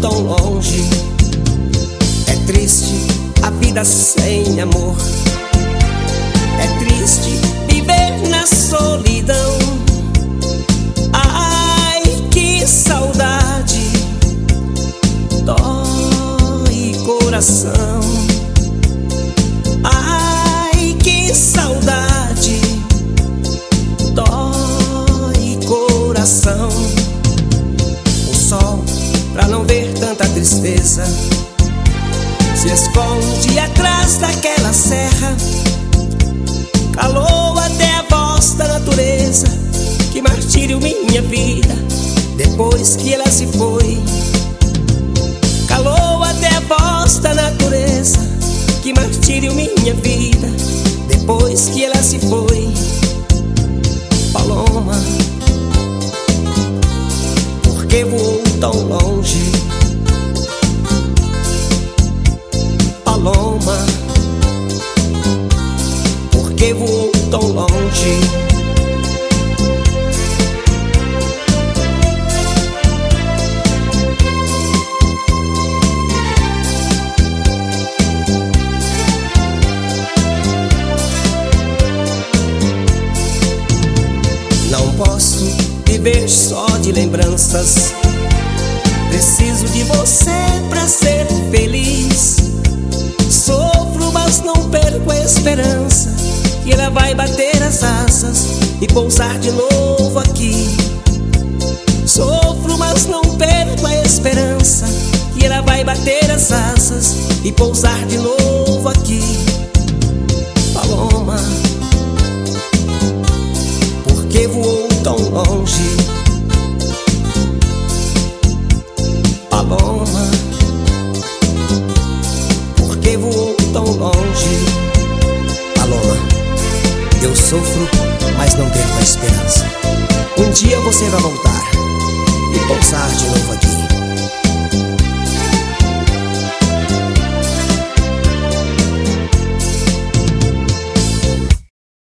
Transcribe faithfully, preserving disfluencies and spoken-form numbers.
tão longe. É triste a vida sem amor. É triste viver na solidão. Ai, que saudade, dói coração. Ai, que saudade, dói coração. O sol, pra não ver tanta tristeza, se esconde atrás daquela serra. Calou até a voz da natureza. Que martírio minha vida, depois que ela se foi. Calou até a voz da natureza. Que martírio minha vida, depois que ela se foi. Paloma, por que voou tão longe? Paloma, por que voou tão longe? Não posso viver só de lembranças. Preciso de você pra ser feliz. Sofro, mas não perco a esperança que ela vai bater as asas e pousar de novo aqui. Sofro, mas não perco a esperança que ela vai bater as asas e pousar de novo aqui. Paloma, por que voou tão longe? Paloma, por que voou tão longe? Paloma, eu sofro, mas não perco a esperança. Um dia você vai voltar e pousar de novo aqui.